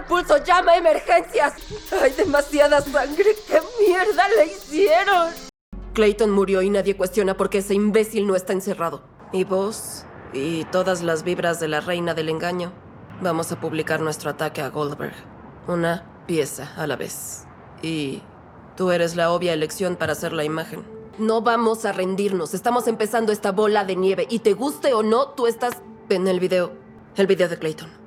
pulso, llama a emergencias. Hay demasiada sangre. ¿Qué mierda le hicieron? Clayton murió y nadie cuestiona por qué ese imbécil no está encerrado. Y vos, y todas las vibras de la reina del engaño, vamos a publicar nuestro ataque a Goldberg. Una pieza a la vez. Y tú eres la obvia elección para hacer la imagen. No vamos a rendirnos. Estamos empezando esta bola de nieve. Y te guste o no, tú estás en el video. El video de Clayton.